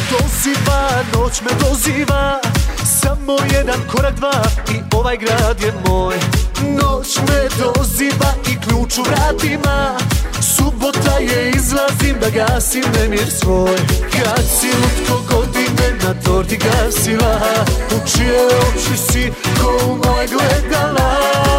doziva, noć me doziva. Samo jedan korak, dva i ovaj grad je moj. Noć me doziva i ključ u vratima. Subota je, izlazim da gasim nemir svoj. Kad si lutko godine na torti gasila, u čije oči si ko u moje gledala.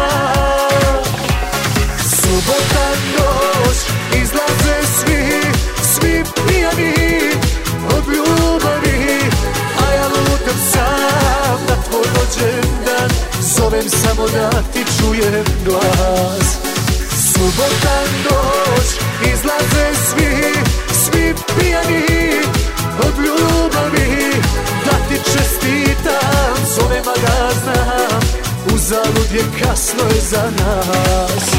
Subota noć, izlaze svi pijani od ljubavi, a ja lutam sam na tvoj rođendan. Zovem samo da ti čujem glas. Subota noć, izlaze svi pijani od ljubavi, da ti čestitam, zovem a da znam, uzalud je, kasno je za nas.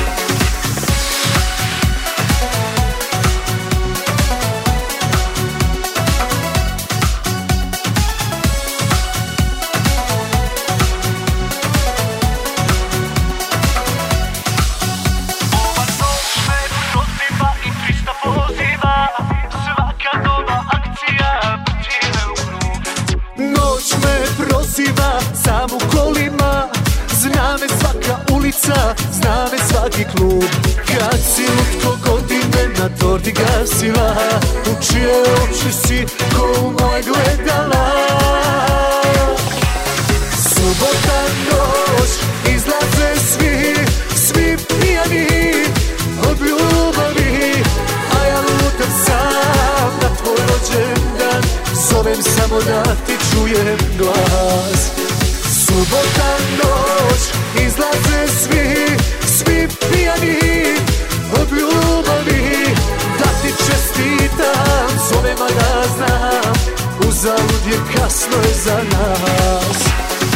Sam u kolima, zna me svaka ulica, zna me svaki klub. Kad si lutko godine na torti gasila, u čije oči si ko u moje gledala. Subota noć, izlaze svi pijani od ljubavi, a ja lutam sam na tvoj rođendan. Zovem samo da ti čujem glas. Subota noć, izlaze svi pijani od ljubavi, da ti čestitam, zovem a da znam, uzalud je, kasno je za nas.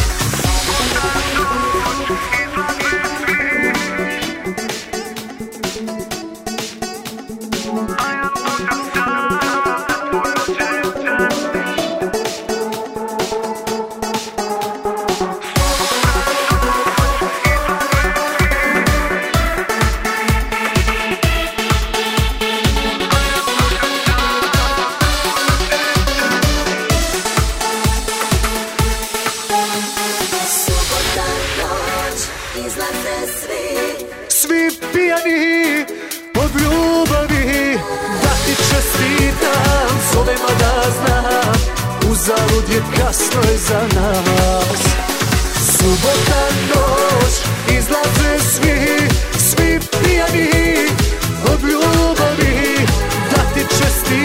Svi pijani od ljubavi, da ti čestitam, zovem a da znam, uzalud je, kasno je za nas. Subota noć, izlaze svi pijani od ljubavi, da ti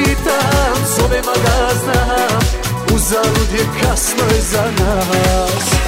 čestitam, zovem a da znam, uzalud je, kasno je za nas.